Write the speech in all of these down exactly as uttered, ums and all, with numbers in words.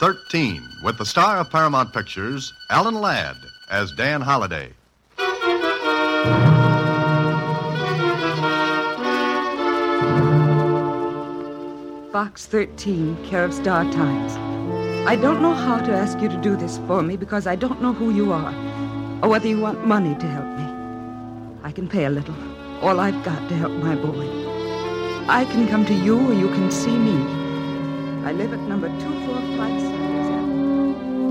thirteen, with the star of Paramount Pictures, Alan Ladd, as Dan Holliday. Box thirteen, care of Star Times. I don't know how to ask you to do this for me because I don't know who you are or whether you want money to help me. I can pay a little, all I've got to help my boy. I can come to you or you can see me. I live at number two forty-five Sanders Avenue.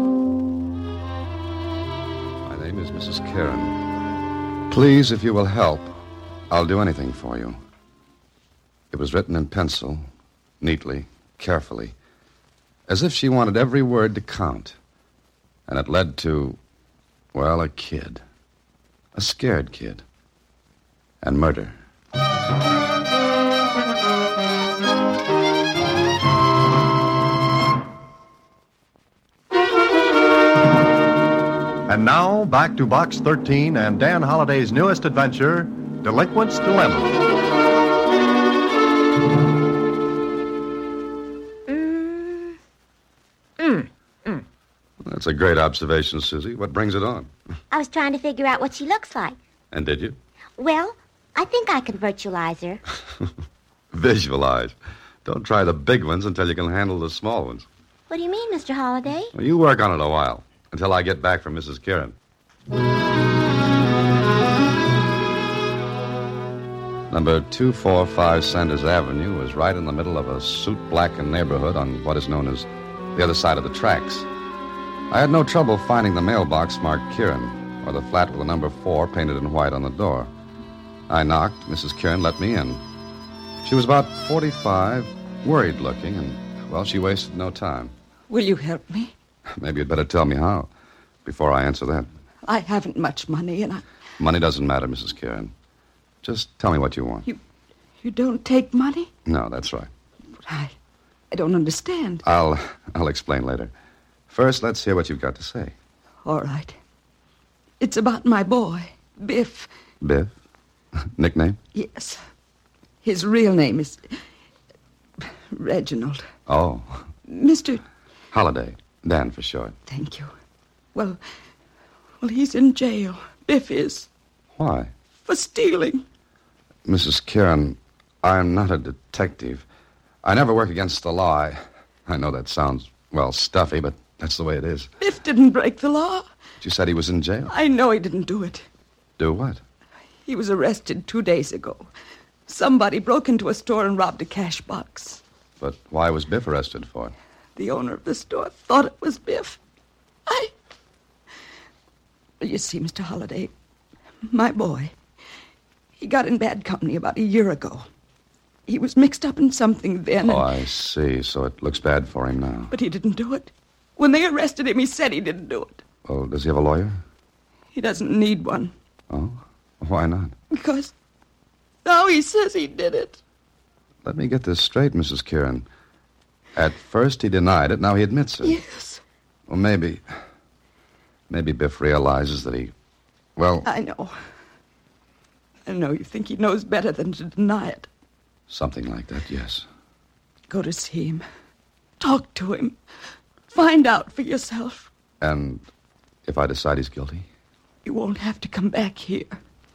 My name is Missus Karen. Please, if you will help, I'll do anything for you. It was written in pencil, neatly, carefully, as if she wanted every word to count. And it led to, well, a kid. A scared kid. And murder. And now, back to Box thirteen and Dan Holliday's newest adventure, Delinquent's Dilemma. Mm. Mm. Mm. That's a great observation, Susie. What brings it on? I was trying to figure out what she looks like. And did you? Well, I think I can virtualize her. Visualize. Don't try the big ones until you can handle the small ones. What do you mean, Mister Holliday? Well, you work on it a while, until I get back from Missus Kieran. Number two forty-five Sanders Avenue was right in the middle of a soot-blackened neighborhood on what is known as the other side of the tracks. I had no trouble finding the mailbox marked Kieran, or the flat with the number four painted in white on the door. I knocked. Missus Kieran let me in. She was about forty-five, worried-looking, and, well, she wasted no time. Will you help me? Maybe you'd better tell me how, before I answer that. I haven't much money, and I... Money doesn't matter, Missus Kieran. Just tell me what you want. You you don't take money? No, that's right. But I, I don't understand. I'll, I'll explain later. First, let's hear what you've got to say. All right. It's about my boy, Biff. Biff? Nickname? Yes. His real name is Reginald. Oh. Mister Holliday. Dan for short. Thank you. Well, well, he's in jail. Biff is. Why? For stealing. Missus Kieran, I'm not a detective. I never work against the law. I, I know that sounds, well, stuffy, but that's the way it is. Biff didn't break the law. But you said he was in jail. I know he didn't do it. Do what? He was arrested two days ago. Somebody broke into a store and robbed a cash box. But why was Biff arrested for it? The owner of the store thought it was Biff. I... You see, Mister Holliday, my boy, he got in bad company about a year ago. He was mixed up in something then. Oh, I see. So it looks bad for him now. But he didn't do it. When they arrested him, he said he didn't do it. Well, does he have a lawyer? He doesn't need one. Oh? Why not? Because now he says he did it. Let me get this straight, Missus Kieran. At first he denied it, now he admits it. Yes. Well, maybe... Maybe Biff realizes that he... Well... I know. I know you think he knows better than to deny it. Something like that, yes. Go to see him. Talk to him. Find out for yourself. And if I decide he's guilty? You won't have to come back here.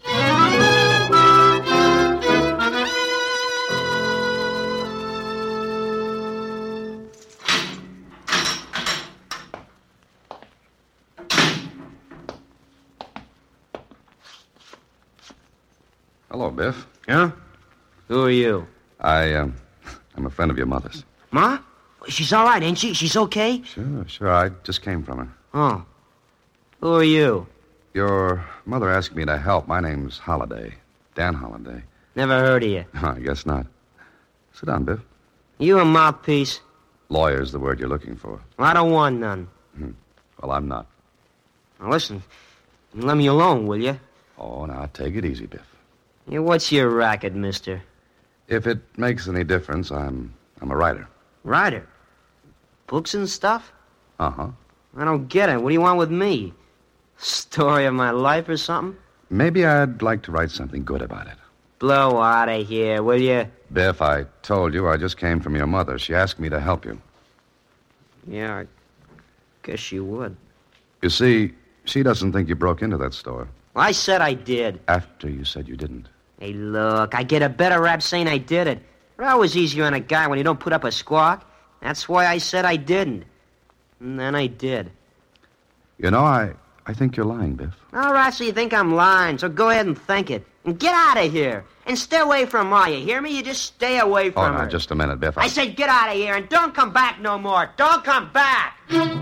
Hello, Biff. Yeah? Who are you? I, um, I'm a friend of your mother's. Ma? She's all right, ain't she? She's okay? Sure, sure. I just came from her. Oh. Who are you? Your mother asked me to help. My name's Holliday. Dan Holliday. Never heard of you. I guess not. Sit down, Biff. You a mouthpiece? Lawyer's the word you're looking for. Well, I don't want none. Hmm. Well, I'm not. Now, listen. Let me alone, will you? Oh, now, take it easy, Biff. Yeah, what's your racket, mister? If it makes any difference, I'm I'm a writer. Writer? Books and stuff? Uh-huh. I don't get it. What do you want with me? Story of my life or something? Maybe I'd like to write something good about it. Blow out of here, will you? Biff, I told you I just came from your mother. She asked me to help you. Yeah, Guess she would. You see, she doesn't think you broke into that store. Well, I said I did. After you said you didn't. Hey, look, I get a better rap saying I did it. It's always easier on a guy when you don't put up a squawk. That's why I said I didn't. And then I did. You know, I, I think you're lying, Biff. All right, so you think I'm lying, so go ahead and think it. And get out of here. And stay away from Ma, you hear me? You just stay away Oh, from now, her. just a minute, Biff. I said get out of here and don't come back no more. Don't come back!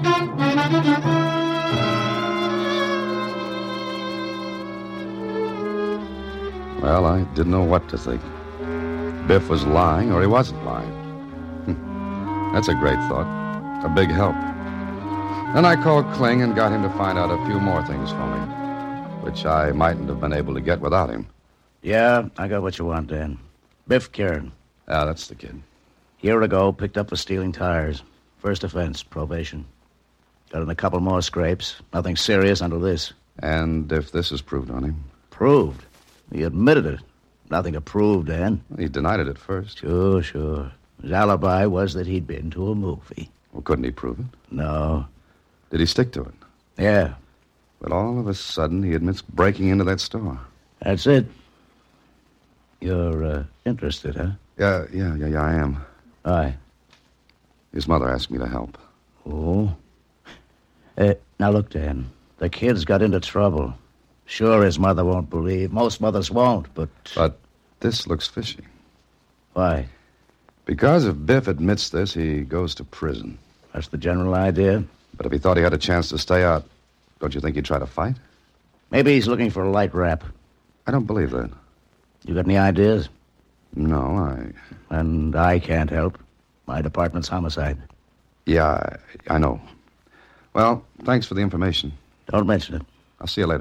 Well, I didn't know what to think. Biff was lying or he wasn't lying. That's a great thought. A big help. Then I called Kling and got him to find out a few more things for me, which I mightn't have been able to get without him. Yeah, I got what you want, Dan. Biff Kieran. Ah, that's the kid. Year ago, picked up for stealing tires. First offense, probation. Got in a couple more scrapes. Nothing serious until this. And if this is proved on him? Proved? He admitted it. Nothing to prove, Dan. He denied it at first. Sure, sure. His alibi was that he'd been to a movie. Well, couldn't he prove it? No. Did he stick to it? Yeah. But all of a sudden, he admits breaking into that store. That's it. You're, uh, interested, huh? Yeah, yeah, yeah, yeah, I am. Aye. His mother asked me to help. Oh? Uh, now, look, Dan. The kid's got into trouble. Sure, his mother won't believe. Most mothers won't, but... But this looks fishy. Why? Because if Biff admits this, he goes to prison. That's the general idea. But if he thought he had a chance to stay out, don't you think he'd try to fight? Maybe he's looking for a light rap. I don't believe that. You got any ideas? No, I... And I can't help. My department's homicide. Yeah, I, I know. Well, thanks for the information. Don't mention it. I'll see you later.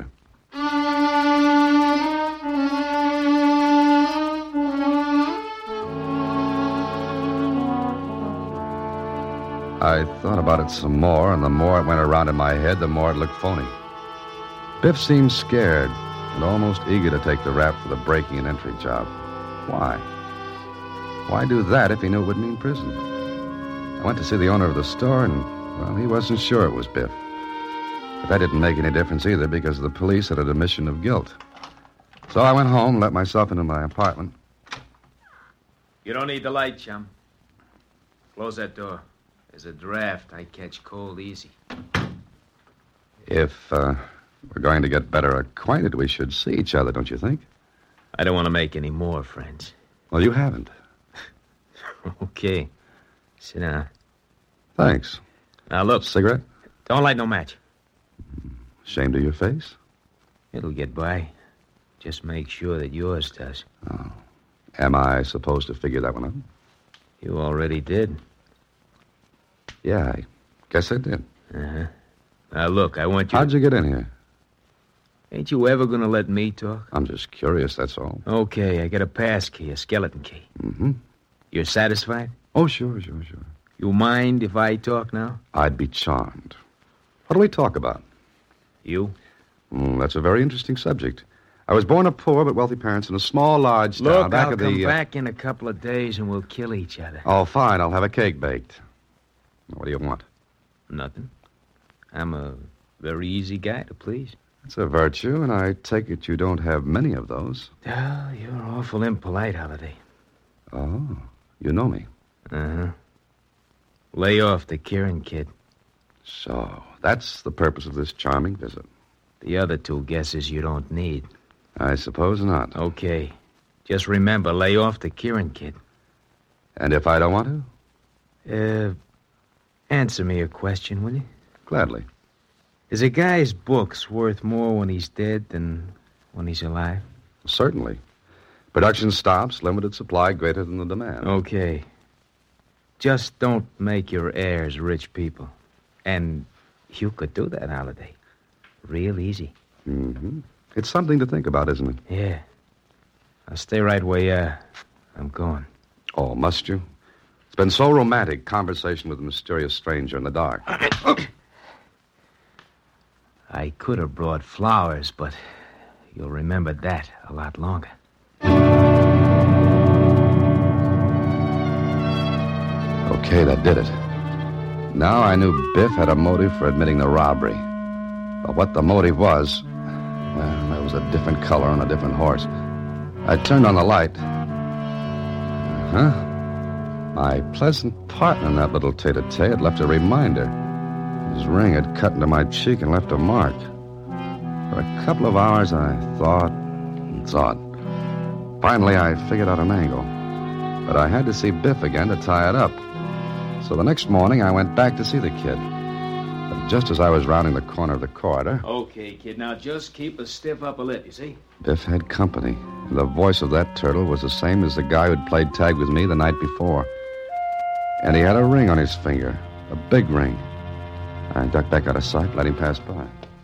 I thought about it some more, and the more it went around in my head, the more it looked phony. Biff seemed scared and almost eager to take the rap for the breaking and entry job. Why? Why do that if he knew it would mean prison? I went to see the owner of the store, and, well, he wasn't sure it was Biff. But that didn't make any difference either, because the police had an admission of guilt. So I went home, let myself into my apartment. You don't need the light, chum. Close that door. There's a draft. I catch cold easy. If uh, we're going to get better acquainted, we should see each other, don't you think? I don't want to make any more friends. Well, you haven't. Okay. Sit down. Thanks. Now, look. Cigarette? Don't light no match. Ashamed of your face? It'll get by. Just make sure that yours does. Oh. Am I supposed to figure that one out? You already did. Yeah, I guess I did. Uh-huh. Now, look, I want you... How'd you get in here? Ain't you ever going to let me talk? I'm just curious, that's all. Okay, I got a pass key, a skeleton key. Mm-hmm. You're satisfied? Oh, sure, sure, sure. You mind if I talk now? I'd be charmed. What do we talk about? You? Mm, that's a very interesting subject. I was born of poor but wealthy parents in a small, large town Look, back I'll of come the... uh, back in a couple of days and we'll kill each other. Oh, fine, I'll have a cake baked. What do you want? Nothing. I'm a very easy guy to please. It's a virtue, and I take it you don't have many of those. Oh, you're awful impolite, Holiday. Oh, you know me. Uh-huh. Lay off the Kieran kid. So, that's the purpose of this charming visit. The other two guesses you don't need. I suppose not. Okay. Just remember, lay off the Kieran kid. And if I don't want to? Uh, answer me a question, will you? Gladly. Is a guy's books worth more when he's dead than when he's alive? Certainly. Production stops, limited supply greater than the demand. Okay. Just don't make your heirs rich people. And you could do that, Holiday. Real easy. Mm-hmm. It's something to think about, isn't it? Yeah. I'll stay right where you are. I'm going. Oh, must you? It's been so romantic, conversation with a mysterious stranger in the dark. I could have brought flowers, but you'll remember that a lot longer. Okay, that did it. Now I knew Biff had a motive for admitting the robbery. But what the motive was, well, that was a different color on a different horse. I turned on the light. Huh? My pleasant partner in that little tete-a-tete had left a reminder. His ring had cut into my cheek and left a mark. For a couple of hours, I thought and thought. Finally, I figured out an angle. But I had to see Biff again to tie it up. So the next morning, I went back to see the kid. But just as I was rounding the corner of the corridor... Okay, kid, now just keep a stiff upper lip, you see? Biff had company. The voice of that turtle was the same as the guy who'd played tag with me the night before. And he had a ring on his finger. A big ring. I ducked back out of sight, let him pass by.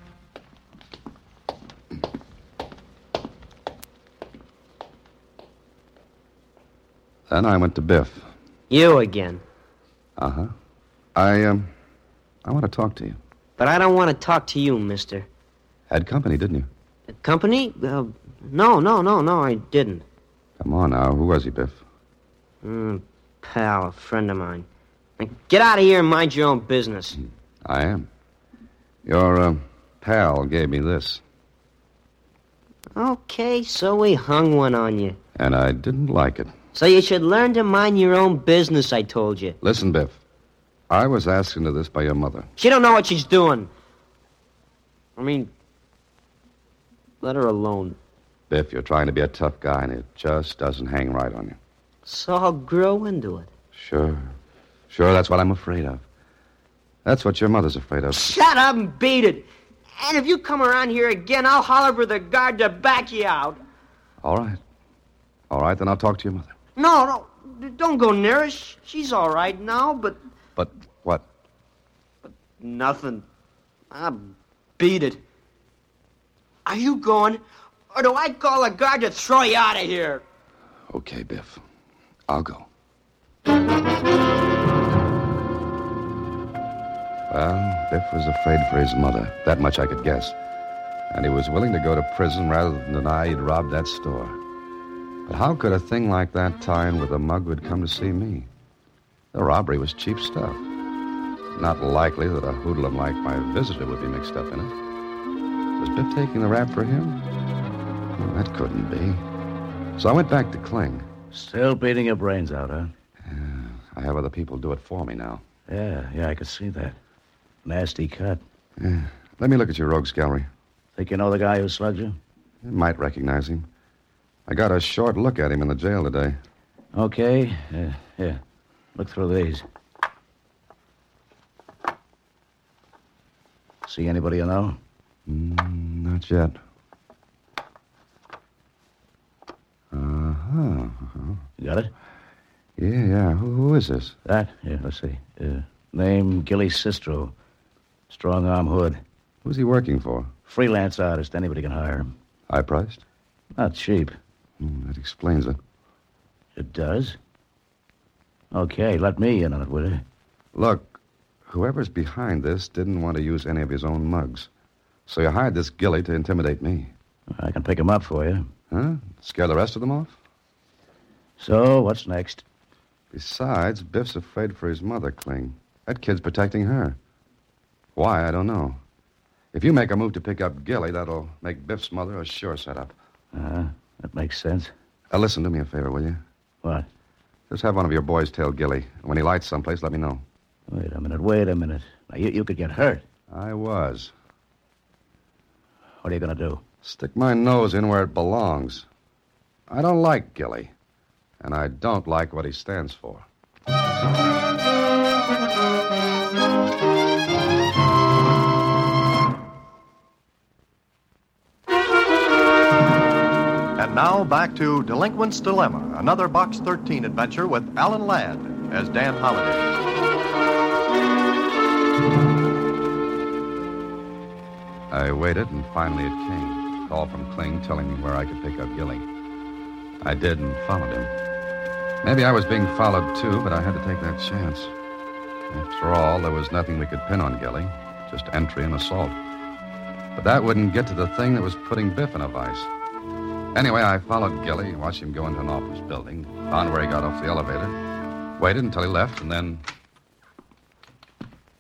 Then I went to Biff. You again. Uh-huh. I, um, I want to talk to you. But I don't want to talk to you, mister. Had company, didn't you? Company? Uh, no, no, no, no, I didn't. Come on now. Who was he, Biff? Mm, pal, a friend of mine. Now, get out of here and mind your own business. I am. Your, uh, pal gave me this. Okay, so we hung one on you. And I didn't like it. So you should learn to mind your own business, I told you. Listen, Biff. I was asked into this by your mother. She don't know what she's doing. I mean, let her alone. Biff, you're trying to be a tough guy, and it just doesn't hang right on you. So I'll grow into it. Sure. Sure, that's what I'm afraid of. That's what your mother's afraid of. Shut up and beat it. And if you come around here again, I'll holler for the guard to back you out. All right. All right, then I'll talk to your mother. No, no, don't go near her. She's all right now, but... But what? But nothing. I'll beat it. Are you going, or do I call a guard to throw you out of here? Okay, Biff. I'll go. Well, Biff was afraid for his mother. That much I could guess. And he was willing to go to prison rather than deny he'd robbed that store. But how could a thing like that tie in with a mug who'd come to see me? The robbery was cheap stuff. Not likely that a hoodlum like my visitor would be mixed up in it. Was Biff taking the rap for him? Well, that couldn't be. So I went back to Kling. Still beating your brains out, huh? Yeah, I have other people do it for me now. Yeah, yeah, I could see that. Nasty cut. Yeah. Let me look at your rogues gallery. Think you know the guy who slugged you? You might recognize him. I got a short look at him in the jail today. Okay. Uh, here. Look through these. See anybody you know? Mm, not yet. Uh-huh. uh-huh. You got it? Yeah, yeah. Who, who is this? That? Yeah, let's see. Uh, name, Gilly Sistro. Strong arm hood. Who's he working for? Freelance artist. Anybody can hire him. High-priced? Not cheap. Mm, that explains it. It does? Okay, let me in on it, will you? Look, whoever's behind this didn't want to use any of his own mugs. So you hired this Gilly to intimidate me. I can pick him up for you. Huh? Scare the rest of them off? So, what's next? Besides, Biff's afraid for his mother, Kling. That kid's protecting her. Why, I don't know. If you make a move to pick up Gilly, that'll make Biff's mother a sure setup. Uh, that makes sense. Now, listen, do me a favor, will you? What? Just have one of your boys tell Gilly. And when he lights someplace, let me know. Wait a minute, wait a minute. Now, you, you could get hurt. I was. What are you going to do? Stick my nose in where it belongs. I don't like Gilly. And I don't like what he stands for. And now back to Delinquent's Dilemma, another Box thirteen adventure with Alan Ladd as Dan Holliday. I waited, and finally it came. A call from Kling telling me where I could pick up Gilly. I did and followed him. Maybe I was being followed, too, but I had to take that chance. After all, there was nothing we could pin on Gilly, just entry and assault. But that wouldn't get to the thing that was putting Biff in a vice. Anyway, I followed Gilly, watched him go into an office building, found where he got off the elevator, waited until he left, and then...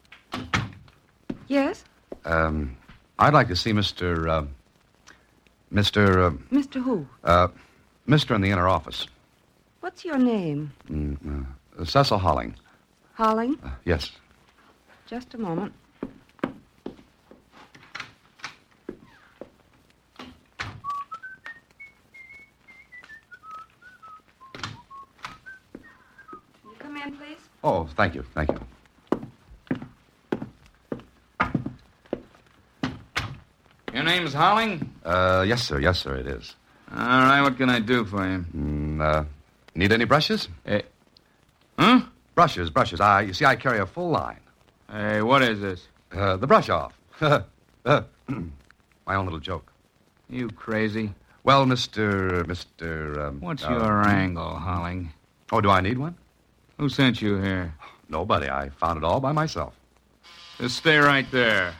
Yes? Um, I'd like to see Mister Uh, Mister Uh, Mister who? uh, Mister in the inner office. What's your name? Mm, uh, Cecil Holling. Holling? Uh, yes. Just a moment. Can you come in, please? Oh, thank you, thank you. Your name's Holling? Uh, yes, sir, yes, sir, it is. All right, what can I do for you? Mm, uh, need any brushes? Eh, huh? Brushes, brushes. I, you see, I carry a full line. Hey, what is this? Uh, the brush off. uh, my own little joke. You crazy? Well, Mister Mister Um, What's uh, your angle, Holling? Oh, do I need one? Who sent you here? Nobody. I found it all by myself. Just stay right there.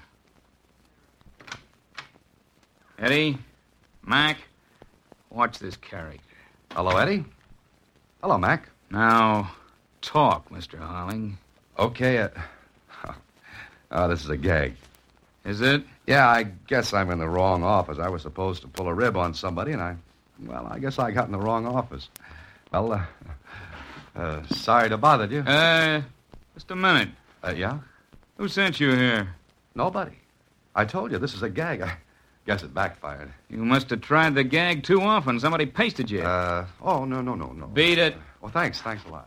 Eddie, Mac, watch this character. Hello, Eddie. Hello, Mac. Now, talk, Mister Holling. Okay. Uh, oh, this is a gag. Is it? Yeah, I guess I'm in the wrong office. I was supposed to pull a rib on somebody, and I, well, I guess I got in the wrong office. Well, uh, uh, sorry to bother you. Uh, just a minute. Uh, yeah? Who sent you here? Nobody. I told you, this is a gag. I guess it backfired. You must have tried the gag too often. Somebody pasted you. Uh, oh, no, no, no, no. Beat it. Well, thanks. Thanks a lot.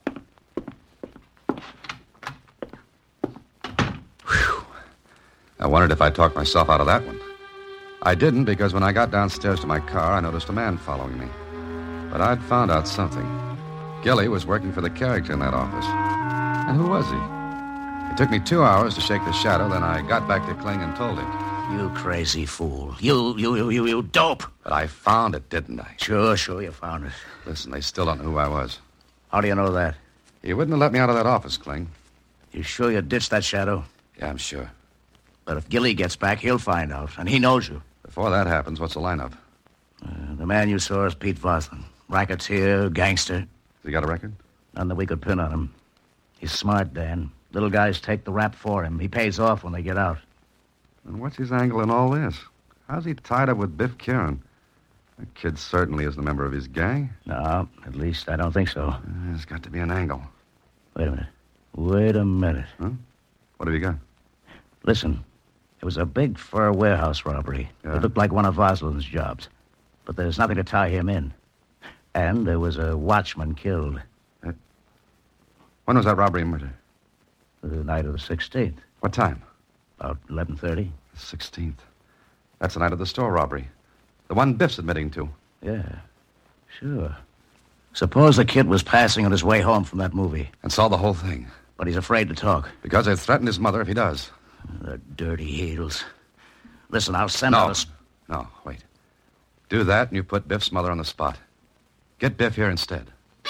Whew. I wondered if I'd talk myself out of that one. I didn't, because when I got downstairs to my car, I noticed a man following me. But I'd found out something. Gilly was working for the character in that office. And who was he? It took me two hours to shake the shadow, then I got back to Kling and told him. You crazy fool. You, you, you, you, you dope. But I found it, didn't I? Sure, sure, you found it. Listen, they still don't know who I was. How do you know that? He wouldn't have let me out of that office, Kling. You sure you ditched that shadow? Yeah, I'm sure. But if Gilly gets back, he'll find out, and he knows you. Before that happens, what's the lineup? Uh, the man you saw is Pete Voslin. Racketeer, gangster. Has he got a record? None that we could pin on him. He's smart, Dan. Little guys take the rap for him. He pays off when they get out. And what's his angle in all this? How's he tied up with Biff Kieran? That kid certainly isn't a member of his gang. No, at least I don't think so. Uh, there's got to be an angle. Wait a minute. Wait a minute. Huh? What have you got? Listen, it was a big fur warehouse robbery. Yeah. It looked like one of Voslin's jobs. But there's nothing to tie him in. And there was a watchman killed. Uh, when was that robbery and murder? The night of the sixteenth. What time? About eleven thirty. The sixteenth. That's the night of the store robbery. The one Biff's admitting to. Yeah, sure. Suppose the kid was passing on his way home from that movie. And saw the whole thing. But he's afraid to talk. Because they threatened his mother if he does. The dirty heels. Listen, I'll send No. out a... No, wait. Do that and you put Biff's mother on the spot. Get Biff here instead.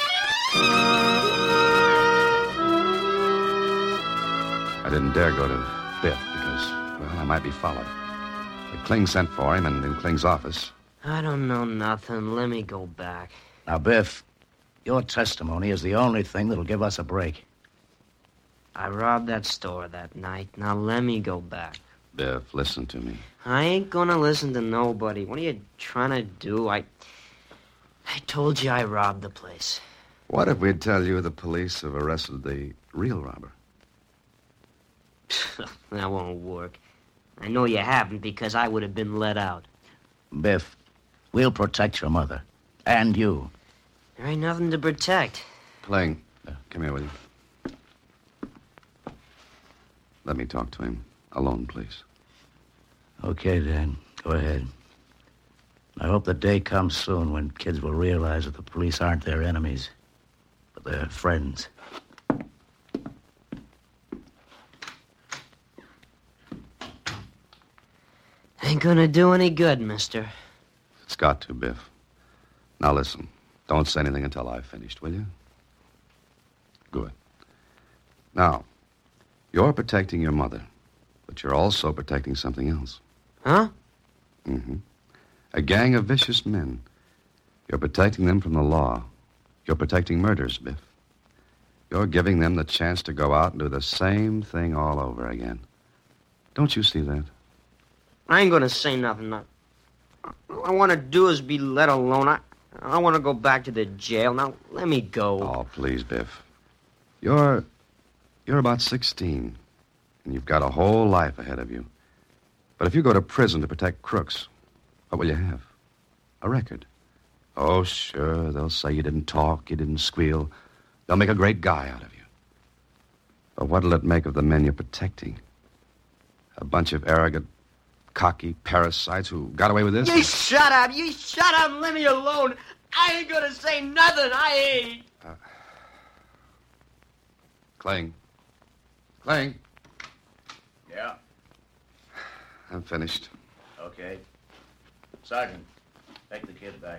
I didn't dare go to Biff because, well, I might be followed. But Kling sent for him, and in Kling's office. I don't know nothing. Let me go back. Now, Biff, your testimony is the only thing that'll give us a break. I robbed that store that night. Now let me go back. Biff, listen to me. I ain't gonna listen to nobody. What are you trying to do? I... I told you I robbed the place. What if we tell you the police have arrested the real robber? That won't work. I know you haven't because I would have been let out. Biff, we'll protect your mother. And you. There ain't nothing to protect. Kling, uh, come here with you. Let me talk to him. Alone, please. Okay, Dan. Go ahead. I hope the day comes soon when kids will realize that the police aren't their enemies, but their friends. Ain't gonna do any good, mister. It's got to, Biff. Now listen. Don't say anything until I've finished, will you? Good. Now, you're protecting your mother, but you're also protecting something else. Huh? Mm-hmm. A gang of vicious men. You're protecting them from the law. You're protecting murders, Biff. You're giving them the chance to go out and do the same thing all over again. Don't you see that? I ain't gonna say nothing. All I want to do is be let alone. I, I want to go back to the jail. Now, let me go. Oh, please, Biff. You're... You're about sixteen, and you've got a whole life ahead of you. But if you go to prison to protect crooks, what will you have? A record. Oh, sure, they'll say you didn't talk, you didn't squeal. They'll make a great guy out of you. But what'll it make of the men you're protecting? A bunch of arrogant, cocky parasites who got away with this? You shut up! You shut up and leave me alone! I ain't gonna say nothing! I ain't! Uh, Kling. Kling. Yeah? I'm finished. Okay. Sergeant, take the kid back.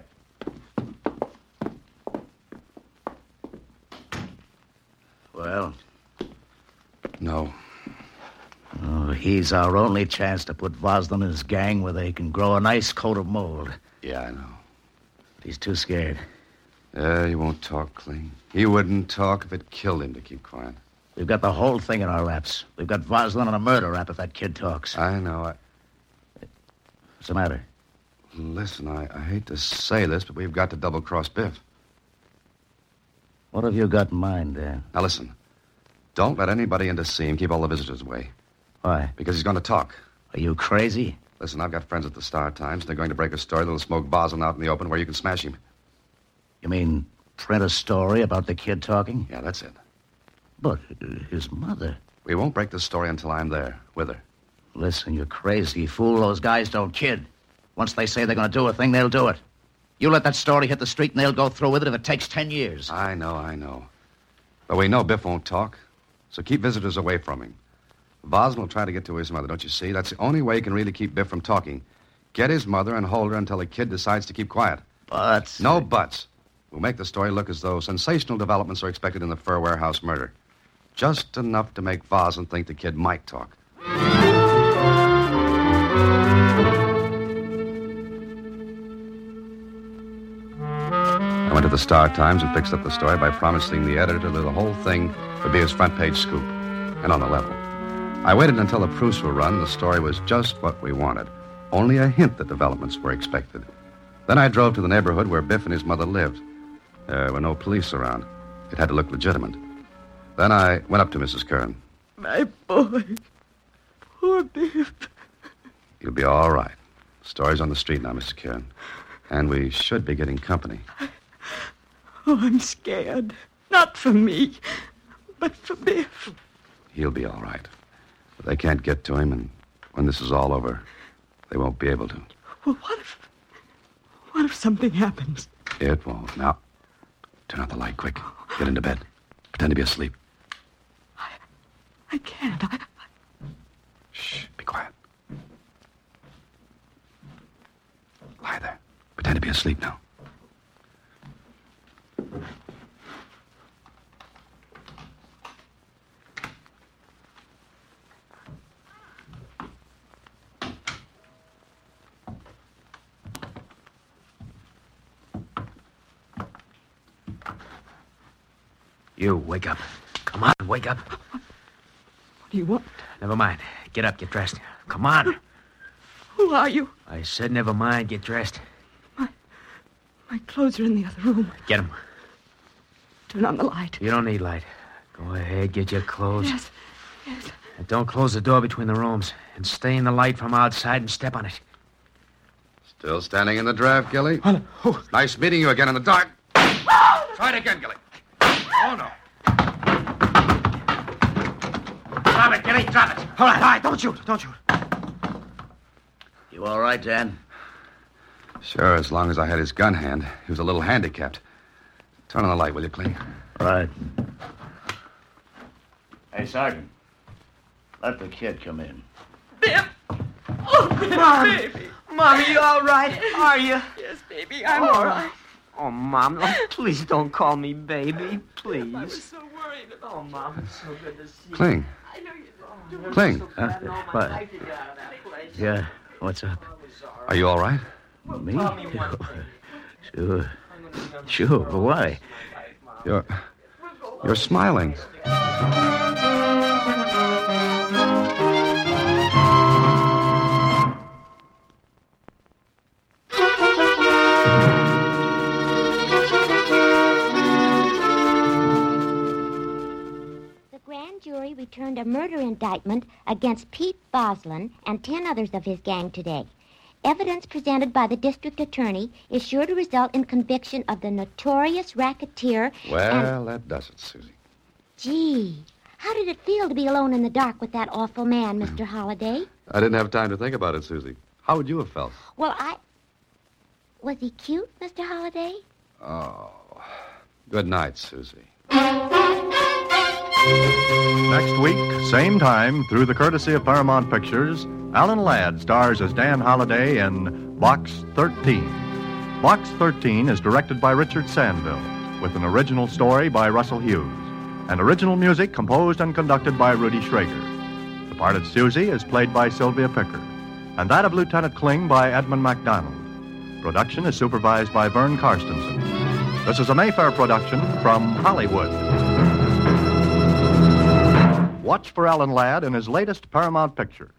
Well? No. Oh, he's our only chance to put Voslin and his gang where they can grow a nice coat of mold. Yeah, I know. But he's too scared. Yeah, he won't talk, Kling. He wouldn't talk if it killed him to keep quiet. We've got the whole thing in our laps. We've got Voslin on a murder rap if that kid talks. I know. I... What's the matter? Listen, I, I hate to say this, but we've got to double-cross Biff. What have you got in mind, Dan? Now, listen. Don't let anybody in to see him. Keep all the visitors away. Why? Because he's going to talk. Are you crazy? Listen, I've got friends at the Star Times. They're going to break a story that'll smoke Voslin out in the open where you can smash him. You mean print a story about the kid talking? Yeah, that's it. But his mother... We won't break the story until I'm there, with her. Listen, you're crazy, fool. Those guys don't kid. Once they say they're going to do a thing, they'll do it. You let that story hit the street and they'll go through with it if it takes ten years. I know, I know. But we know Biff won't talk, so keep visitors away from him. Voslin will try to get to his mother, don't you see? That's the only way he can really keep Biff from talking. Get his mother and hold her until the kid decides to keep quiet. But... No buts. We'll make the story look as though sensational developments are expected in the Fur Warehouse murder. Just enough to make Voslin think the kid might talk. I went to the Star Times and fixed up the story by promising the editor that the whole thing would be his front-page scoop, and on the level. I waited until the proofs were run. The story was just what we wanted. Only a hint that developments were expected. Then I drove to the neighborhood where Biff and his mother lived. There were no police around. It had to look legitimate. Then I went up to Missus Kern. My boy. Poor Biff. You'll be all right. The story's on the street now, Missus Kern. And we should be getting company. Oh, I'm scared. Not for me, but for Biff. He'll be all right. But they can't get to him, and when this is all over, they won't be able to. Well, what if... What if something happens? It won't. Now, turn out the light, quick. Get into bed. Pretend to be asleep. I... I can't. I... Shh, be quiet. Lie there. Pretend to be asleep now. You, wake up. Come on, wake up. What do you want? Never mind. Get up, get dressed. Come on. Who are you? I said never mind, get dressed. My... My clothes are in the other room. Get them. Turn on the light. You don't need light. Go ahead, get your clothes. Yes, yes. And don't close the door between the rooms. And stay in the light from outside and step on it. Still standing in the draft, Gilly? Oh, oh. Nice meeting you again in the dark. Try it again, Gilly. Oh, no. Drop it, Gilly, drop it. All right, all right, don't shoot, don't shoot. You all right, Dan? Sure, as long as I had his gun hand. He was a little handicapped. Turn on the light, will you, Kling? Right. Hey, Sergeant. Let the kid come in. Biff! Oh, Biff, Mom. baby. Mom, are you all right? Are you? Yes, baby, I'm Oh. all right. Oh, Mom, oh, please don't call me baby, please. I was so worried about Oh, Mom, it's so good to see you. Kling. I know you Oh, Kling. so glad and all my What? life to get out of that place. Yeah, what's up? I was sorry. Are you all right? Me? Tell me one thing. Sure. I'm gonna be done Sure, with but why? my life, Mom. You're... You're smiling. returned a murder indictment against Pete Boslin and ten others of his gang today. Evidence presented by the district attorney is sure to result in conviction of the notorious racketeer. Well, and... that does it, Susie. Gee, how did it feel to be alone in the dark with that awful man, Mister Holliday? I didn't have time to think about it, Susie. How would you have felt? Well, I... Was he cute, Mister Holliday? Oh, good night, Susie. Next week, same time, through the courtesy of Paramount Pictures, Alan Ladd stars as Dan Holliday in Box thirteen. Box thirteen is directed by Richard Sandville, with an original story by Russell Hughes, and original music composed and conducted by Rudy Schrager. The part of Susie is played by Sylvia Picker, and that of Lieutenant Kling by Edmund MacDonald. Production is supervised by Vern Karstensen. This is a Mayfair production from Hollywood. Watch for Alan Ladd in his latest Paramount picture.